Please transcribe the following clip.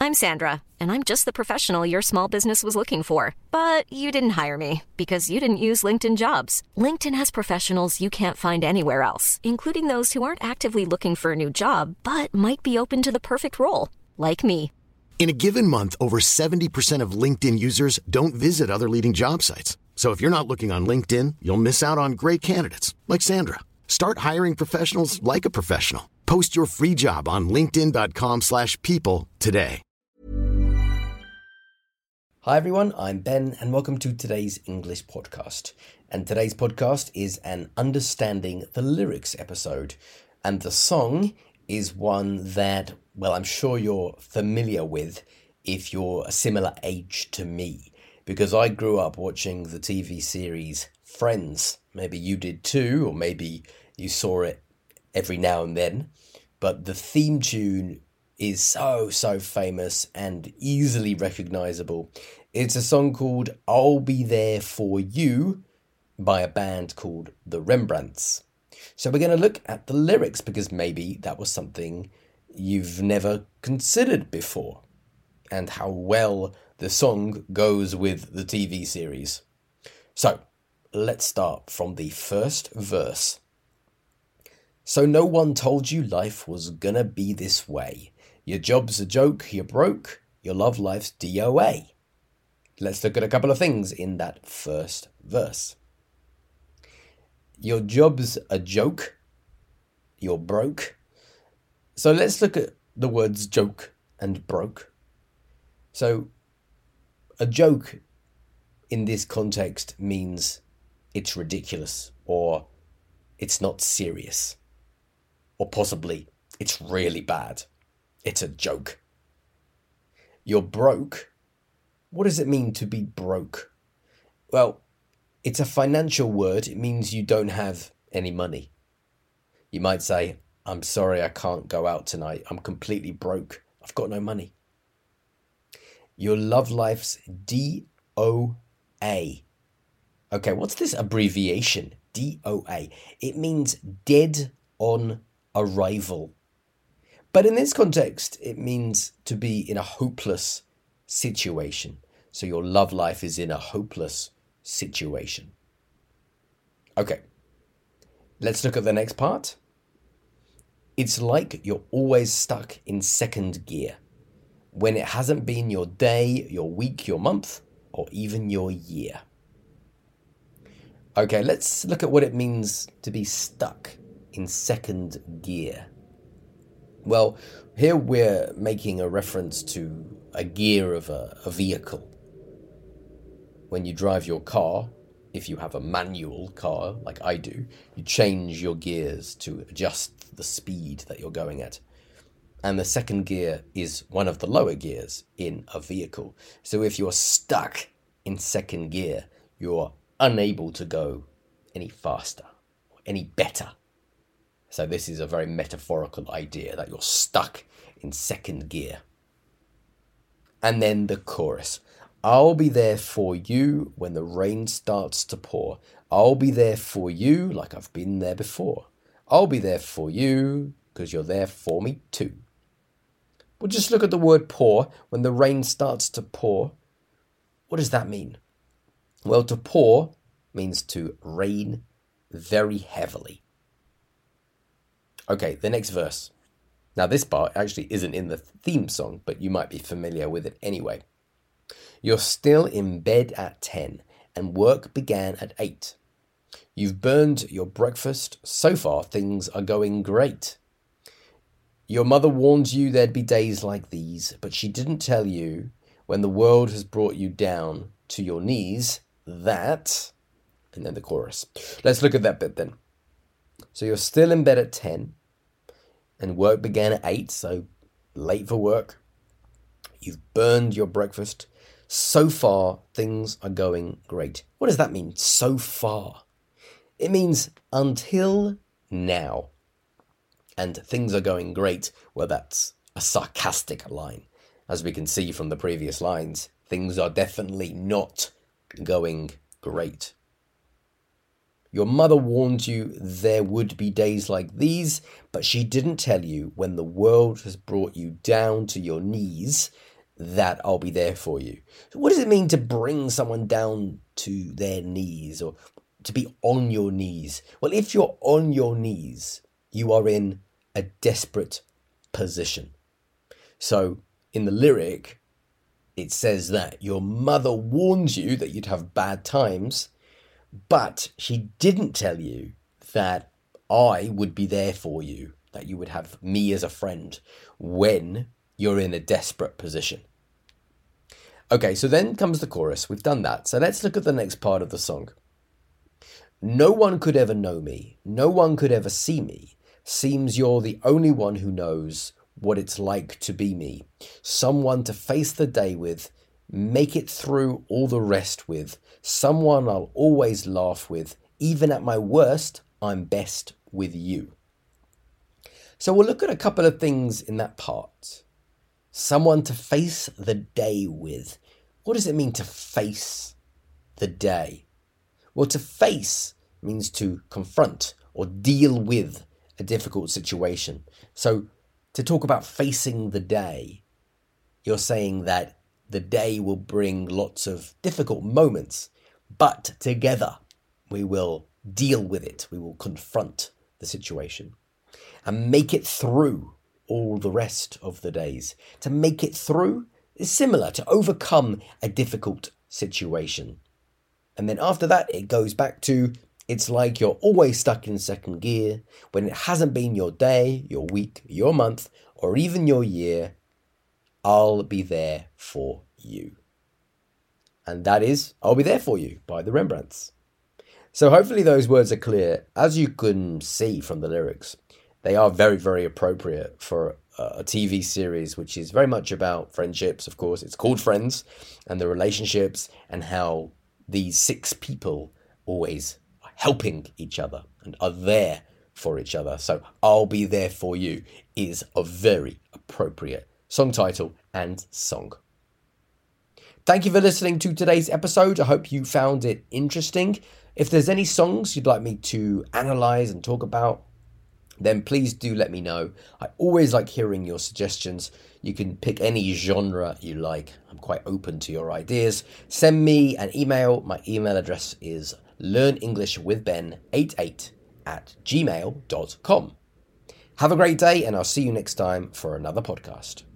I'm Sandra, and I'm just the professional your small business was looking for. But you didn't hire me because you didn't use LinkedIn Jobs. LinkedIn has professionals you can't find anywhere else, including those who aren't actively looking for a new job, but might be open to the perfect role, like me. In a given month, over 70% of LinkedIn users don't visit other leading job sites. So if you're not looking on LinkedIn, you'll miss out on great candidates like Sandra. Start hiring professionals like a professional. Post your free job on linkedin.com/people today. Hi everyone, I'm Ben and welcome to today's English podcast. And today's podcast is an Understanding the Lyrics episode. And the song is one that, well, I'm sure you're familiar with if you're a similar age to me. Because I grew up watching the TV series Friends. Maybe you did too, or maybe you saw it every now and then. But the theme tune is so famous and easily recognizable. It's a song called I'll Be There For You by a band called The Rembrandts. So we're going to look at the lyrics because maybe that was something you've never considered before, and how well the song goes with the TV series. So let's start from the first verse. So no one told you life was gonna be this way. Your job's a joke, you're broke, your love life's DOA. Let's look at a couple of things in that first verse. Your job's a joke, you're broke. So let's look at the words joke and broke. So a joke in this context means it's ridiculous, or it's not serious, or possibly it's really bad. It's a joke. You're broke. What does it mean to be broke? Well, it's a financial word. It means you don't have any money. You might say, I'm sorry, I can't go out tonight. I'm completely broke. I've got no money. Your love life's DOA. Okay, what's this abbreviation? DOA. It means dead on arrival. But in this context, it means to be in a hopeless situation. So your love life is in a hopeless situation. Okay, let's look at the next part. It's like you're always stuck in second gear when it hasn't been your day, your week, your month, or even your year. Okay, let's look at what it means to be stuck in second gear. Well, here we're making a reference to a gear of a vehicle. When you drive your car, if you have a manual car like I do, you change your gears to adjust the speed that you're going at. And the second gear is one of the lower gears in a vehicle. So if you're stuck in second gear, you're unable to go any faster, or any better. So this is a very metaphorical idea that you're stuck in second gear. And then the chorus. I'll be there for you when the rain starts to pour. I'll be there for you like I've been there before. I'll be there for you because you're there for me too. Well, just look at the word pour. When the rain starts to pour, what does that mean? Well, to pour means to rain very heavily. Okay, the next verse. Now this part actually isn't in the theme song, but you might be familiar with it anyway. You're still in bed at 10 and work began at 8. You've burned your breakfast. So far, things are going great. Your mother warned you there'd be days like these, but she didn't tell you when the world has brought you down to your knees that... And then the chorus. Let's look at that bit then. So you're still in bed at 10 and work began at 8, so late for work. You've burned your breakfast. So far, things are going great. What does that mean, so far? It means until now. And things are going great. Well, that's a sarcastic line. As we can see from the previous lines, things are definitely not going great. Your mother warned you there would be days like these, but she didn't tell you when the world has brought you down to your knees that I'll be there for you. So what does it mean to bring someone down to their knees or to be on your knees? Well, if you're on your knees, you are in a desperate position. So in the lyric, it says that your mother warned you that you'd have bad times, but she didn't tell you that I would be there for you, that you would have me as a friend when you're in a desperate position. Okay, so then comes the chorus. We've done that. So let's look at the next part of the song. No one could ever know me. No one could ever see me. Seems you're the only one who knows what it's like to be me. Someone to face the day with, make it through all the rest with. Someone I'll always laugh with. Even at my worst, I'm best with you. So we'll look at a couple of things in that part. Someone to face the day with. What does it mean to face the day? Well, to face means to confront or deal with a difficult situation. So to talk about facing the day, you're saying that the day will bring lots of difficult moments, but together we will deal with it. We will confront the situation and make it through all the rest of the days. To make it through is similar to overcome a difficult situation. And then after that, it goes back to, it's like you're always stuck in second gear when it hasn't been your day, your week, your month, or even your year. I'll be there for you. And that is I'll Be There For You by the Rembrandts. So hopefully those words are clear. As you can see from the lyrics, they are very, very appropriate for a TV series, which is very much about friendships, of course. It's called Friends, and the relationships and how these 6 people always are helping each other and are there for each other. So I'll Be There For You is a very appropriate song title and song. Thank you for listening to today's episode. I hope you found it interesting. If there's any songs you'd like me to analyze and talk about, then please do let me know. I always like hearing your suggestions. You can pick any genre you like. I'm quite open to your ideas. Send me an email. My email address is learnenglishwithben88@gmail.com. Have a great day, and I'll see you next time for another podcast.